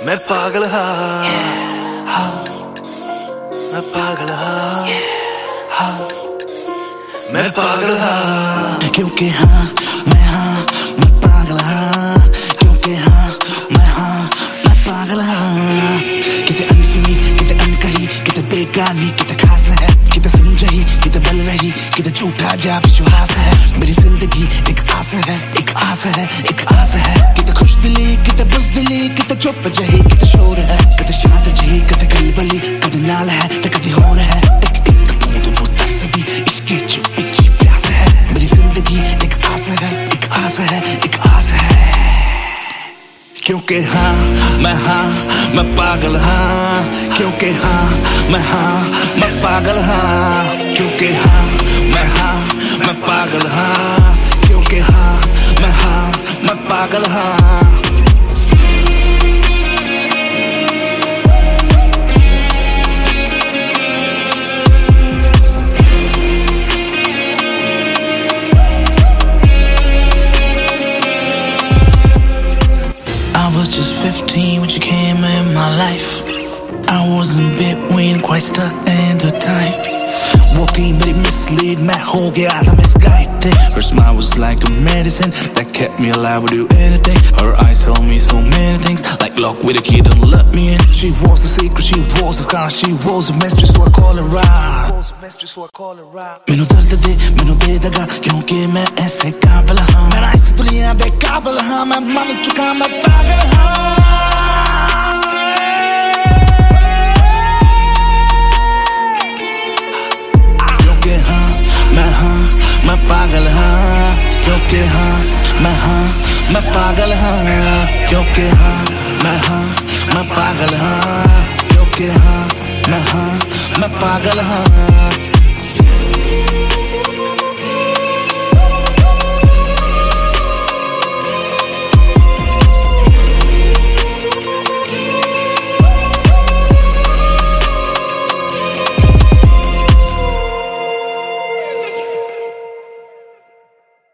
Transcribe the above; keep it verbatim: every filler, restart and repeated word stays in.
मैं पागल हाँ हाँ मैं पागल हाँ हाँ मैं पागल हाँ क्योंकि हाँ मैं हाँ मैं पागल हाँ क्योंकि हाँ मैं हाँ मैं पागल हाँ किते अनसुनी किते अनकही किते बेगानी किते खास है किते समझही किते बल रही किते झूठा जा विश्वास है मेरी जिंदगी एक आस है एक आस है एक आस है किते खुश दिली किते बुज़दिली किते चुप जही किते शोर है किते शांत जही किते कलबली कदे नाल है ते कदे होर है एक एक बूंद नु तरस दी इसकी चुप ची प्यास है मेरी जिंदगी एक आस है एक आस है एक आस है क्योंकि हाँ मैं हाँ मैं पागल हाँ क्योंकि हाँ मैं हाँ मैं पागल हाँ क्योंकि हाँ मैं हाँ मैं पागल हाँ क्योंकि हाँ मैं हाँ मैं पागल हाँ I was just fifteen when you came in my life. I was in between, quite stuck in the time. वो थी मेरी mislead, मैं हो गया था misguided. Her smile was like a medicine that kept me alive, would do anything. Her eyes told me so many things, like lock with a key, don't let me in. She was the secret, she was the scar, she was a mistress, so I call her out. मैनू दर्द दे, मैनू दे दगा, क्योंकि मैं ऐसे काबिल हाँ. मैं इस दुनिया दे काबिल हाँ, मैं मान चुका, मैं पागल हाँ. क्योंकि हाँ मैं हाँ मैं पागल हाँ क्योंकि हाँ मैं हाँ मैं पागल हाँ क्योंकि हाँ मैं हाँ मैं पागल हाँ क्योंकि हाँ मैं हाँ मैं पागल हाँ